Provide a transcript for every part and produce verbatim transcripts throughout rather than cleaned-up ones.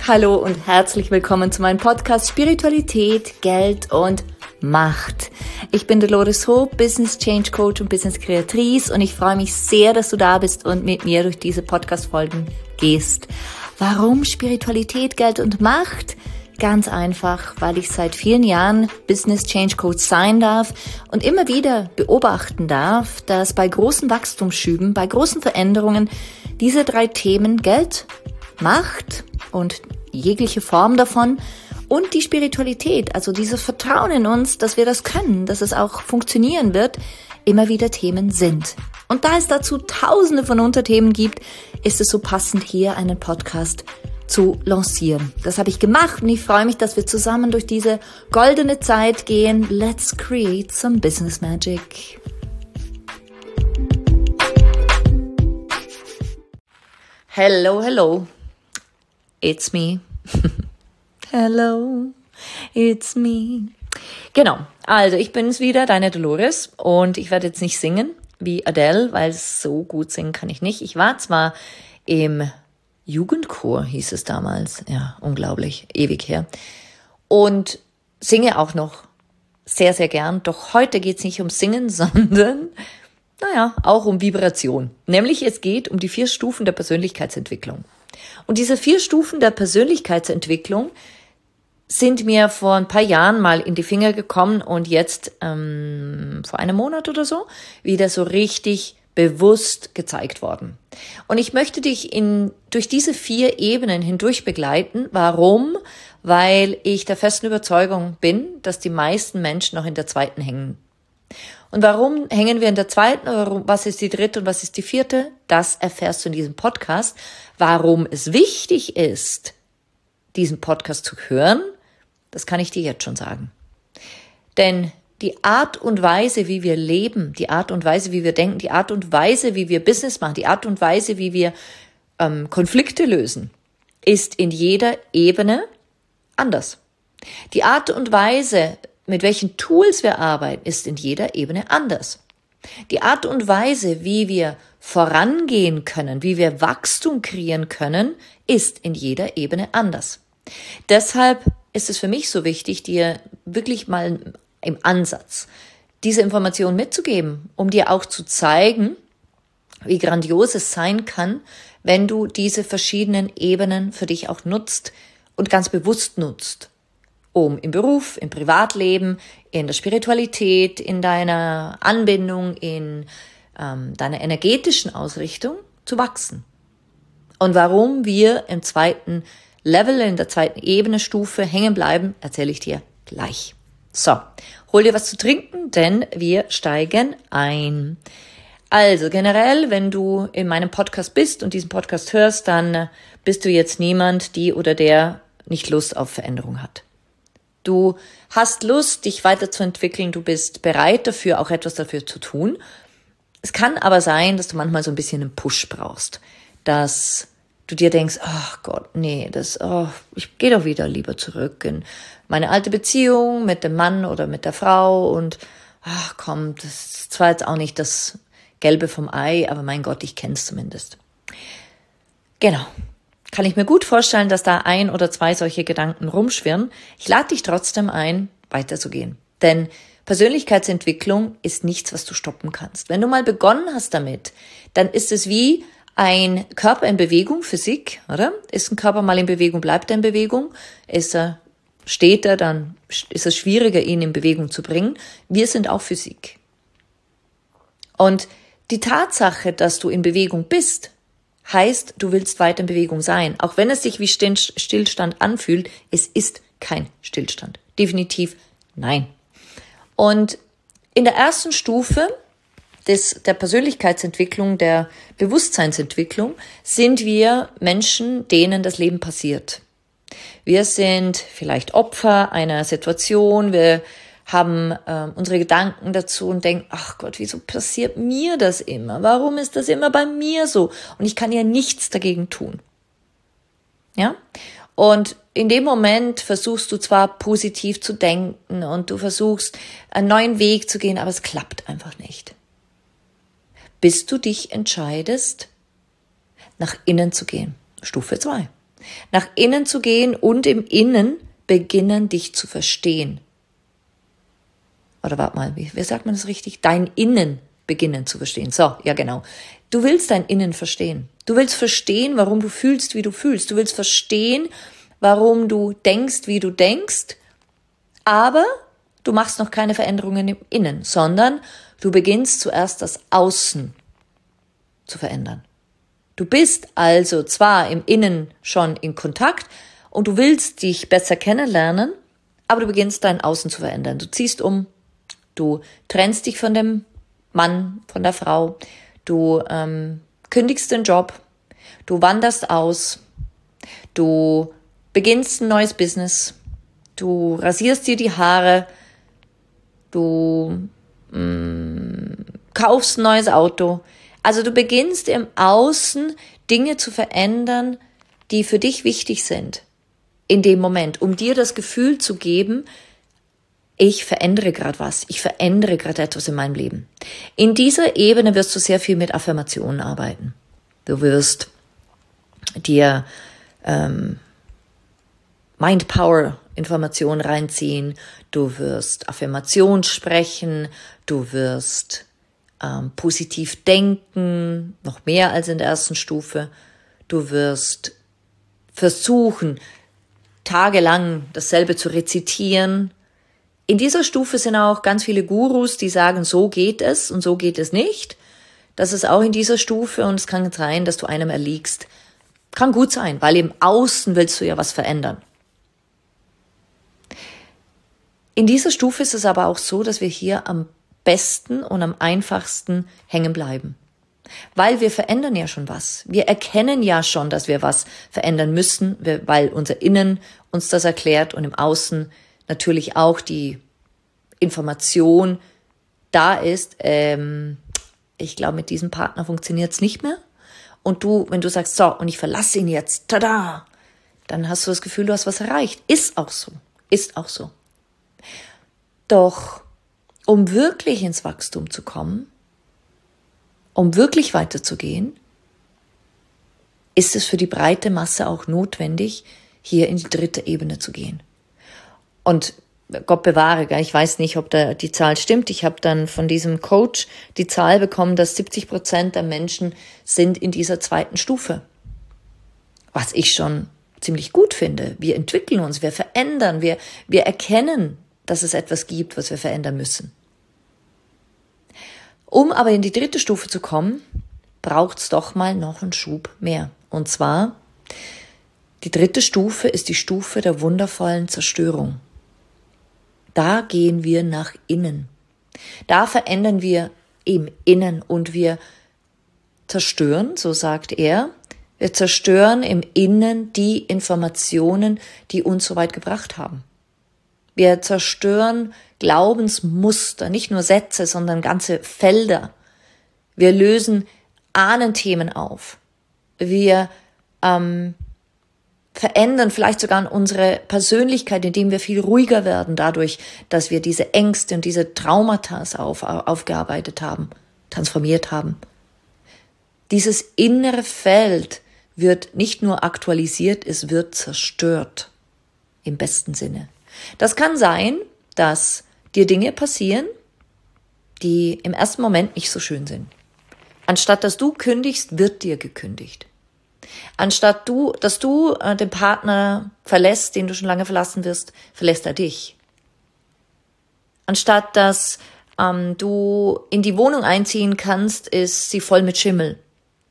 Hallo und herzlich willkommen zu meinem Podcast Spiritualität, Geld und Macht. Ich bin Dolores Ho, Business Change Coach und Business Kreatrice und ich freue mich sehr, dass du da bist und mit mir durch diese Podcast-Folgen gehst. Warum Spiritualität, Geld und Macht? Ganz einfach, weil ich seit vielen Jahren Business Change Coach sein darf und immer wieder beobachten darf, dass bei großen Wachstumsschüben, bei großen Veränderungen diese drei Themen Geld, Macht und jegliche Form davon und die Spiritualität, also dieses Vertrauen in uns, dass wir das können, dass es auch funktionieren wird, immer wieder Themen sind. Und da es dazu tausende von Unterthemen gibt, ist es so passend, hier einen Podcast zu lancieren. Das habe ich gemacht und ich freue mich, dass wir zusammen durch diese goldene Zeit gehen. Let's create some business magic. Hello, hello. It's me. Hello, it's me. Genau, also ich bin's wieder, deine Dolores, und ich werde jetzt nicht singen wie Adele, weil so gut singen kann ich nicht. Ich war zwar im Jugendchor, hieß es damals, ja, unglaublich, ewig her, und singe auch noch sehr, sehr gern, doch heute geht's nicht um Singen, sondern, naja, auch um Vibration. Nämlich es geht um die vier Stufen der Persönlichkeitsentwicklung. Und diese vier Stufen der Persönlichkeitsentwicklung sind mir vor ein paar Jahren mal in die Finger gekommen und jetzt ähm, vor einem Monat oder so wieder so richtig bewusst gezeigt worden. Und ich möchte dich in durch diese vier Ebenen hindurch begleiten. Warum? Weil ich der festen Überzeugung bin, dass die meisten Menschen noch in der zweiten hängen. Und warum hängen wir in der zweiten? Warum, was ist die dritte und was ist die vierte? Das erfährst du in diesem Podcast. Warum es wichtig ist, diesen Podcast zu hören, das kann ich dir jetzt schon sagen. Denn die Art und Weise, wie wir leben, die Art und Weise, wie wir denken, die Art und Weise, wie wir Business machen, die Art und Weise, wie wir ähm, Konflikte lösen, ist in jeder Ebene anders. Die Art und Weise, mit welchen Tools wir arbeiten, ist in jeder Ebene anders. Die Art und Weise, wie wir vorangehen können, wie wir Wachstum kreieren können, ist in jeder Ebene anders. Deshalb ist es für mich so wichtig, dir wirklich mal im Ansatz diese Information mitzugeben, um dir auch zu zeigen, wie grandios es sein kann, wenn du diese verschiedenen Ebenen für dich auch nutzt und ganz bewusst nutzt, um im Beruf, im Privatleben, in der Spiritualität, in deiner Anbindung, in ähm, deiner energetischen Ausrichtung zu wachsen. Und warum wir im zweiten Level, in der zweiten Ebene, Stufe hängen bleiben, erzähle ich dir gleich. So, hol dir was zu trinken, denn wir steigen ein. Also generell, wenn du in meinem Podcast bist und diesen Podcast hörst, dann bist du jetzt niemand, die oder der nicht Lust auf Veränderung hat. Du hast Lust, dich weiterzuentwickeln, du bist bereit dafür, auch etwas dafür zu tun. Es kann aber sein, dass du manchmal so ein bisschen einen Push brauchst, dass du dir denkst, ach Gott, nee, das, oh, ich gehe doch wieder lieber zurück in meine alte Beziehung mit dem Mann oder mit der Frau und ach komm, das ist zwar jetzt auch nicht das Gelbe vom Ei, aber mein Gott, ich kenn's zumindest. Genau. Kann ich mir gut vorstellen, dass da ein oder zwei solche Gedanken rumschwirren. Ich lade dich trotzdem ein, weiterzugehen. Denn Persönlichkeitsentwicklung ist nichts, was du stoppen kannst. Wenn du mal begonnen hast damit, dann ist es wie ein Körper in Bewegung, Physik, oder? Ist ein Körper mal in Bewegung, bleibt er in Bewegung? Ist er, steht er, dann ist es schwieriger, ihn in Bewegung zu bringen. Wir sind auch Physik. Und die Tatsache, dass du in Bewegung bist, heißt, du willst weiter in Bewegung sein. Auch wenn es sich wie Stillstand anfühlt, es ist kein Stillstand. Definitiv nein. Und in der ersten Stufe des, der Persönlichkeitsentwicklung, der Bewusstseinsentwicklung, sind wir Menschen, denen das Leben passiert. Wir sind vielleicht Opfer einer Situation, wir haben äh, unsere Gedanken dazu und denken, ach Gott, wieso passiert mir das immer? Warum ist das immer bei mir so? Und ich kann ja nichts dagegen tun. Ja? Und in dem Moment versuchst du zwar positiv zu denken und du versuchst einen neuen Weg zu gehen, aber es klappt einfach nicht. Bis du dich entscheidest, nach innen zu gehen. Stufe zwei. Nach innen zu gehen und im Innen beginnen, dich zu verstehen. Oder warte mal, wie, wie sagt man das richtig? Dein Innen beginnen zu verstehen. So, ja genau. Du willst dein Innen verstehen. Du willst verstehen, warum du fühlst, wie du fühlst. Du willst verstehen, warum du denkst, wie du denkst. Aber du machst noch keine Veränderungen im Innen, sondern du beginnst zuerst das Außen zu verändern. Du bist also zwar im Innen schon in Kontakt und du willst dich besser kennenlernen, aber du beginnst dein Außen zu verändern. Du ziehst um, du trennst dich von dem Mann, von der Frau, du ähm, kündigst den Job, du wanderst aus, du beginnst ein neues Business, du rasierst dir die Haare, du mh, kaufst ein neues Auto. Also du beginnst im Außen Dinge zu verändern, die für dich wichtig sind in dem Moment, um dir das Gefühl zu geben, ich verändere gerade was, ich verändere gerade etwas in meinem Leben. In dieser Ebene wirst du sehr viel mit Affirmationen arbeiten. Du wirst dir ähm, Mind-Power-Informationen reinziehen, du wirst Affirmationen sprechen, du wirst ähm, positiv denken, noch mehr als in der ersten Stufe. Du wirst versuchen, tagelang dasselbe zu rezitieren. In dieser Stufe sind auch ganz viele Gurus, die sagen, so geht es und so geht es nicht. Das ist auch in dieser Stufe und es kann sein, dass du einem erliegst. Kann gut sein, weil im Außen willst du ja was verändern. In dieser Stufe ist es aber auch so, dass wir hier am besten und am einfachsten hängen bleiben. Weil wir verändern ja schon was. Wir erkennen ja schon, dass wir was verändern müssen, weil unser Innen uns das erklärt und im Außen natürlich auch die Information da ist, ähm, ich glaube, mit diesem Partner funktioniert es nicht mehr. Und du, wenn du sagst, so, und ich verlasse ihn jetzt, tada, dann hast du das Gefühl, du hast was erreicht. Ist auch so, ist auch so. Doch, um wirklich ins Wachstum zu kommen, um wirklich weiterzugehen, ist es für die breite Masse auch notwendig, hier in die dritte Ebene zu gehen. Und Gott bewahre, ich weiß nicht, ob da die Zahl stimmt. Ich habe dann von diesem Coach die Zahl bekommen, dass siebzig Prozent der Menschen sind in dieser zweiten Stufe. Was ich schon ziemlich gut finde. Wir entwickeln uns, wir verändern, wir, wir erkennen, dass es etwas gibt, was wir verändern müssen. Um aber in die dritte Stufe zu kommen, braucht es doch mal noch einen Schub mehr. Und zwar, die dritte Stufe ist die Stufe der wundervollen Zerstörung. Da gehen wir nach innen. Da verändern wir im Innen und wir zerstören, so sagt er, wir zerstören im Innen die Informationen, die uns so weit gebracht haben. Wir zerstören Glaubensmuster, nicht nur Sätze, sondern ganze Felder. Wir lösen Ahnenthemen auf. Wir ähm, verändern vielleicht sogar unsere Persönlichkeit, indem wir viel ruhiger werden, dadurch, dass wir diese Ängste und diese Traumata auf, aufgearbeitet haben, transformiert haben. Dieses innere Feld wird nicht nur aktualisiert, es wird zerstört, im besten Sinne. Das kann sein, dass dir Dinge passieren, die im ersten Moment nicht so schön sind. Anstatt dass du kündigst, wird dir gekündigt. Anstatt du, dass du äh, den Partner verlässt, den du schon lange verlassen wirst, verlässt er dich. Anstatt dass ähm, du in die Wohnung einziehen kannst, ist sie voll mit Schimmel.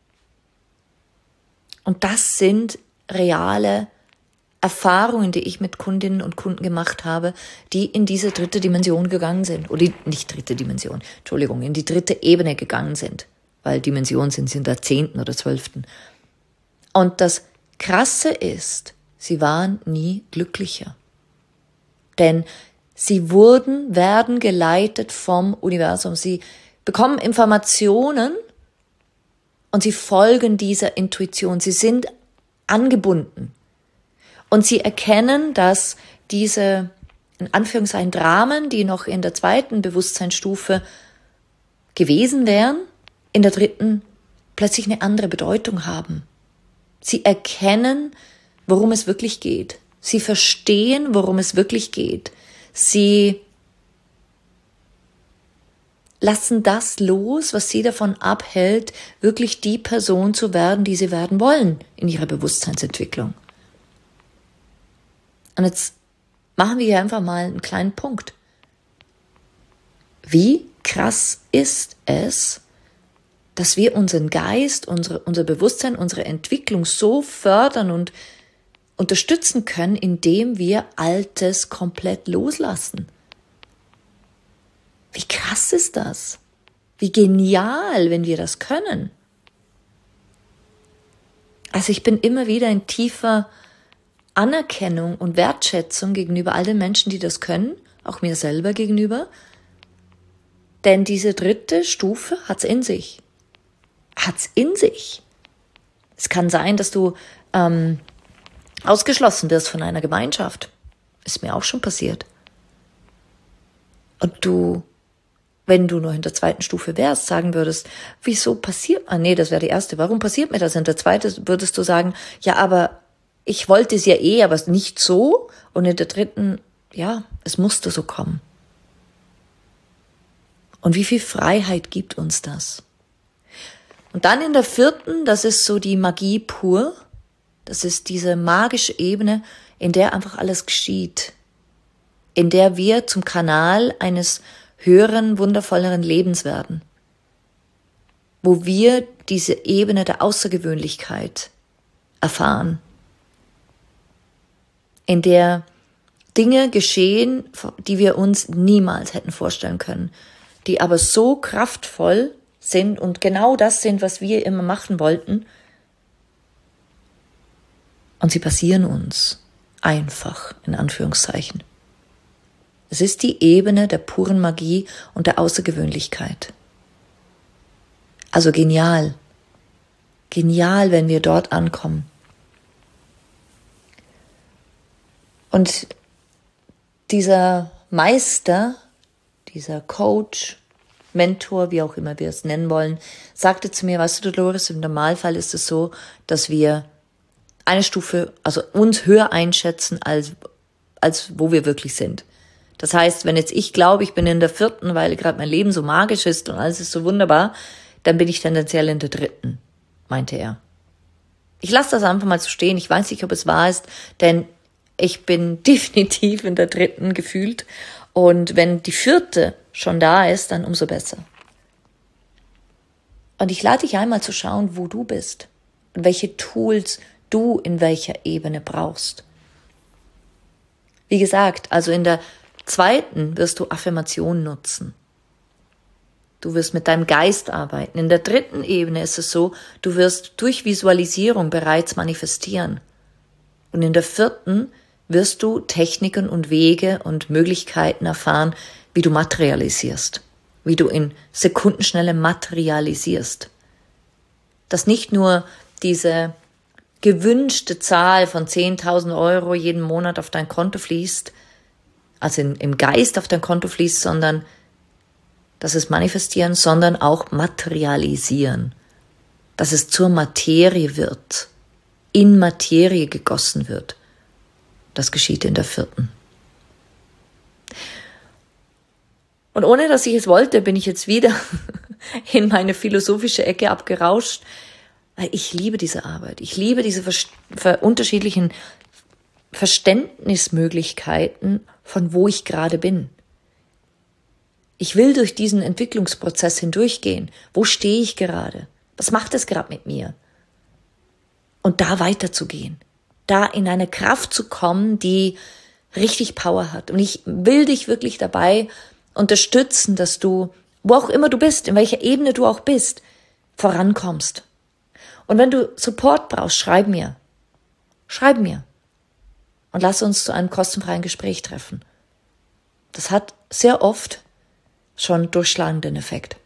Und das sind reale Erfahrungen, die ich mit Kundinnen und Kunden gemacht habe, die in diese dritte Dimension gegangen sind. Oder die, nicht dritte Dimension, Entschuldigung, in die dritte Ebene gegangen sind. Weil Dimensionen sind sie in der zehnten oder zwölften. Und das Krasse ist, sie waren nie glücklicher. Denn sie wurden, werden geleitet vom Universum. Sie bekommen Informationen und sie folgen dieser Intuition. Sie sind angebunden. Und sie erkennen, dass diese, in Anführungszeichen, Dramen, die noch in der zweiten Bewusstseinsstufe gewesen wären, in der dritten plötzlich eine andere Bedeutung haben. Sie erkennen, worum es wirklich geht. Sie verstehen, worum es wirklich geht. Sie lassen das los, was sie davon abhält, wirklich die Person zu werden, die sie werden wollen in ihrer Bewusstseinsentwicklung. Und jetzt machen wir hier einfach mal einen kleinen Punkt. Wie krass ist es, dass wir unseren Geist, unsere, unser Bewusstsein, unsere Entwicklung so fördern und unterstützen können, indem wir Altes komplett loslassen. Wie krass ist das? Wie genial, wenn wir das können. Also ich bin immer wieder in tiefer Anerkennung und Wertschätzung gegenüber all den Menschen, die das können, auch mir selber gegenüber. Denn diese dritte Stufe hat's in sich. Hat's in sich. Es kann sein, dass du ähm, ausgeschlossen wirst von einer Gemeinschaft. Ist mir auch schon passiert. Und du, wenn du nur in der zweiten Stufe wärst, sagen würdest, wieso passiert, ah nee, das wäre die erste, warum passiert mir das? In der zweiten würdest du sagen, ja, aber ich wollte es ja eh, aber nicht so. Und in der dritten, ja, es musste so kommen. Und wie viel Freiheit gibt uns das? Und dann in der vierten, das ist so die Magie pur. Das ist diese magische Ebene, in der einfach alles geschieht. In der wir zum Kanal eines höheren, wundervolleren Lebens werden. Wo wir diese Ebene der Außergewöhnlichkeit erfahren. In der Dinge geschehen, die wir uns niemals hätten vorstellen können, die aber so kraftvoll sind und genau das sind, was wir immer machen wollten. Und sie passieren uns einfach, in Anführungszeichen. Es ist die Ebene der puren Magie und der Außergewöhnlichkeit. Also genial. Genial, wenn wir dort ankommen. Und dieser Meister, dieser Coach, Mentor, wie auch immer wir es nennen wollen, sagte zu mir, weißt du, Dolores, im Normalfall ist es so, dass wir eine Stufe, also uns höher einschätzen, als, als wo wir wirklich sind. Das heißt, wenn jetzt ich glaube, ich bin in der vierten, weil gerade mein Leben so magisch ist und alles ist so wunderbar, dann bin ich tendenziell in der dritten, meinte er. Ich lasse das einfach mal so stehen. Ich weiß nicht, ob es wahr ist, denn ich bin definitiv in der dritten gefühlt. Und wenn die vierte schon da ist, dann umso besser. Und ich lade dich einmal zu schauen, wo du bist und welche Tools du in welcher Ebene brauchst. Wie gesagt, also in der zweiten wirst du Affirmationen nutzen. Du wirst mit deinem Geist arbeiten. In der dritten Ebene ist es so, du wirst durch Visualisierung bereits manifestieren. Und in der vierten wirst du Techniken und Wege und Möglichkeiten erfahren, wie du materialisierst, wie du in Sekundenschnelle materialisierst. Dass nicht nur diese gewünschte Zahl von zehntausend Euro jeden Monat auf dein Konto fließt, also in, im Geist auf dein Konto fließt, sondern dass es manifestieren, sondern auch materialisieren, dass es zur Materie wird, in Materie gegossen wird. Das geschieht in der vierten. Und ohne, dass ich es wollte, bin ich jetzt wieder in meine philosophische Ecke abgerauscht, weil ich liebe diese Arbeit. Ich liebe diese vers- ver- unterschiedlichen Verständnismöglichkeiten, von wo ich gerade bin. Ich will durch diesen Entwicklungsprozess hindurchgehen. Wo stehe ich gerade? Was macht es gerade mit mir? Und da weiterzugehen. Da in eine Kraft zu kommen, die richtig Power hat. Und ich will dich wirklich dabei unterstützen, dass du, wo auch immer du bist, in welcher Ebene du auch bist, vorankommst. Und wenn du Support brauchst, schreib mir. Schreib mir. Und lass uns zu einem kostenfreien Gespräch treffen. Das hat sehr oft schon durchschlagenden Effekt.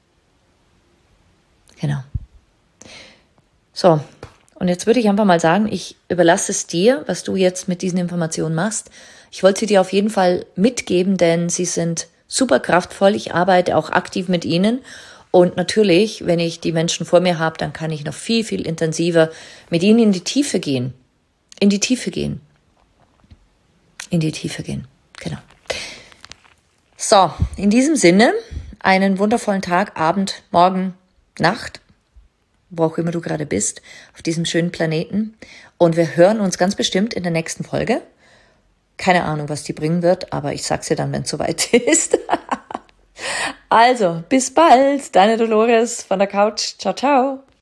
Genau. So. Und jetzt würde ich einfach mal sagen, ich überlasse es dir, was du jetzt mit diesen Informationen machst. Ich wollte sie dir auf jeden Fall mitgeben, denn sie sind super kraftvoll. Ich arbeite auch aktiv mit ihnen. Und natürlich, wenn ich die Menschen vor mir habe, dann kann ich noch viel, viel intensiver mit ihnen in die Tiefe gehen. in die Tiefe gehen. In die Tiefe gehen, genau. So, in diesem Sinne, einen wundervollen Tag, Abend, Morgen, Nacht, wo auch immer du gerade bist, auf diesem schönen Planeten. Und wir hören uns ganz bestimmt in der nächsten Folge. Keine Ahnung, was die bringen wird, aber ich sag's dir dann, wenn es soweit ist. Also, bis bald, deine Dolores von der Couch. Ciao, ciao.